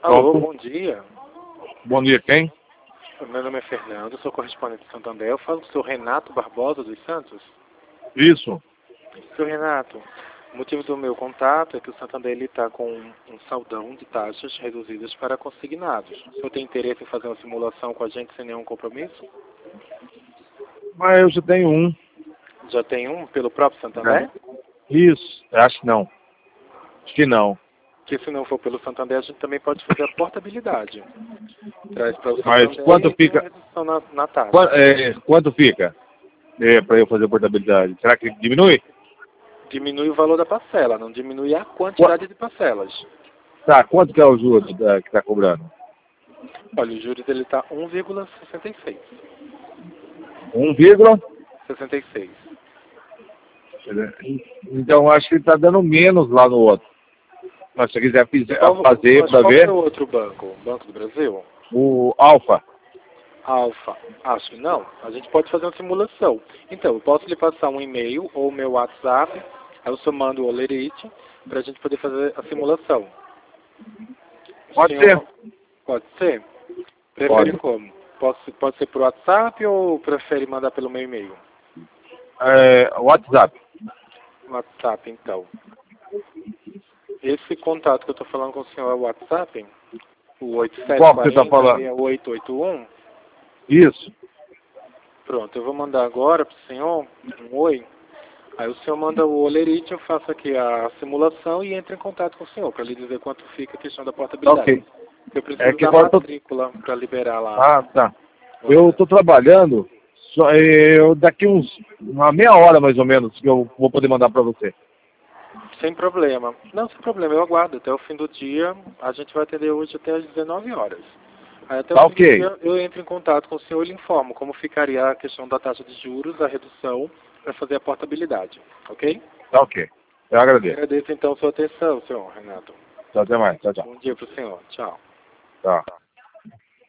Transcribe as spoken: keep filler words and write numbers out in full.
Alô, bom dia. Bom dia, quem? Meu nome é Fernando, sou correspondente de Santander. Eu falo com o senhor Renato Barbosa dos Santos. Isso. Senhor Renato, o motivo do meu contato é que o Santander está com um saldão de taxas reduzidas para consignados. O senhor tem interesse em fazer uma simulação com a gente sem nenhum compromisso? Mas eu já tenho um. Já tem um pelo próprio Santander? É. Isso. Acho que não. Acho que não. Que se não for pelo Santander, a gente também pode fazer a portabilidade. Traz para o Mas Santander quanto e tem uma fica? redução na, na taxa. Quanto, é, quanto fica? É, para eu fazer a portabilidade? Será que diminui? Diminui o valor da parcela, não diminui a quantidade Qua- de parcelas. Tá, quanto que é o juros da- que está cobrando? Olha, o juros dele está um vírgula sessenta e seis. Um vírgula? sessenta e seis. Então acho que está dando menos lá no outro. Mas se você quiser fizer- Qual, fazer mas para qual ver, é o outro banco? Banco do Brasil? o Alfa. Alfa. Acho que não. A gente pode fazer uma simulação. Então, eu posso lhe passar um e-mail ou o meu WhatsApp. Aí eu só mando o Olerite para a gente poder fazer a simulação. Pode Senhor, ser. pode ser? Prefere Pode. como? Posso, pode ser por WhatsApp ou prefere mandar pelo meu e-mail? É, WhatsApp. WhatsApp, então. Esse contato que eu estou falando com o senhor é o WhatsApp? O oito sete Qual que você está quatro zero, falando? seis oito oito um? Isso. Pronto, eu vou mandar agora para o senhor um oi. Aí o senhor manda o Olerite, eu faço aqui a simulação e entro em contato com o senhor para lhe dizer quanto fica a questão da portabilidade. Ok. Eu preciso É que da agora eu tô... matrícula para liberar lá. Ah, tá. Eu estou trabalhando, só, eu, daqui uns, uma meia hora mais ou menos, que eu vou poder mandar para você. Sem problema. Não, sem problema, eu aguardo. Até o fim do dia, a gente vai atender hoje até às dezenove horas. Aí até o Tá fim do ok. dia eu entro em contato com o senhor e lhe informo como ficaria a questão da taxa de juros, a redução, para fazer a portabilidade. Ok? Tá ok. Eu agradeço. Agradeço então a sua atenção, senhor Renato. Tchau, até mais. Tchau, tchau. Bom dia para o senhor. Tchau. Tchau.